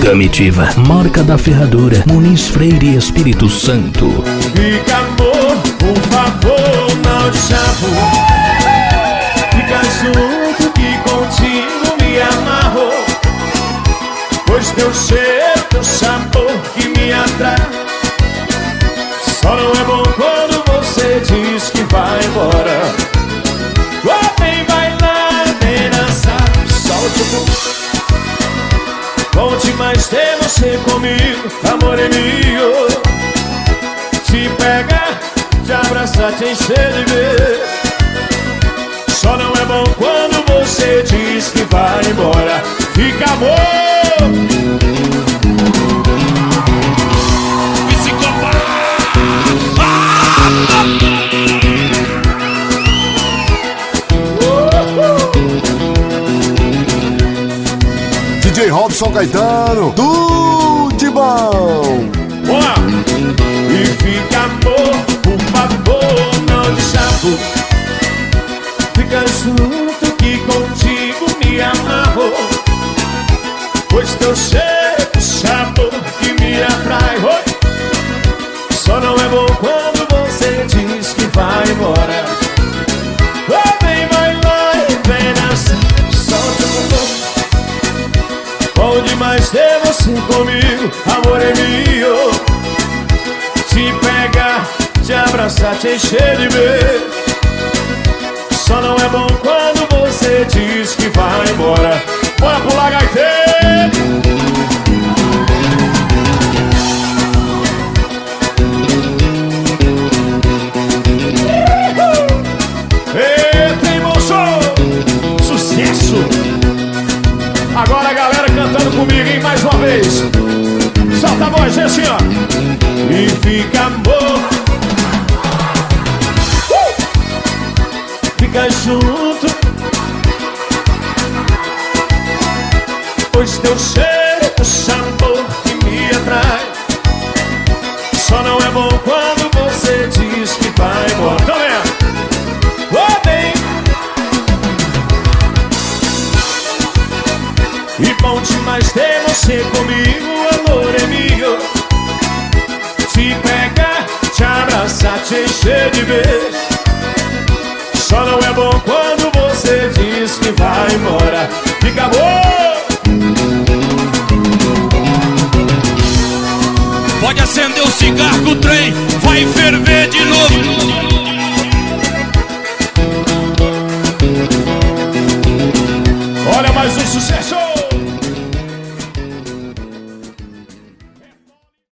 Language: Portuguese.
Gamitiva, marca da ferradura, Muniz Freire Espírito Santo. Fica amor, por favor, não te chamo. Fica junto que contigo me amarro. Pois teu cheiro, teu sabor que me atrai. Só não é bom quando você diz que vai embora. Vem bailar, vem dançar, solte o bumbum. Bom demais ter você comigo, amor é meu. Te pegar, te abraçar, te encher de beijo. Só não é bom quando você diz que vai embora. Fica amor. DJ Robson Caetano, tudo de bom. Boa. E fica amor, por favor, não te chamo. Fica junto que contigo me amarro. Pois teu cheiro, sabor que me atrai. Só não é bom quando você diz que vai embora. Vem bailar e vem dançar, solta o bumbum. Bom demais ter você comigo, amor é meu. Te pegar, te abraçar, te encher de beijo. Só não é bom quando você diz que vai embora. Bora pular, gaiteiro! Eita, emoção! Sucesso! Agora a galera cantando comigo, hein? Mais uma vez. Solta a voz, assim, ó. E fica amor. Fica junto. Pois teu cheiro, teu sabor que me atrai. Só não é bom quando você diz que vai embora. Tá vendo? Bem. E bom demais ter você comigo, amor é meu. Te pegar, te abraçar, te encher de beijo. Só não é bom quando você diz que vai embora. Fica bom. Pode acender o cigarro que o trem vai ferver de novo. Olha mais um sucesso.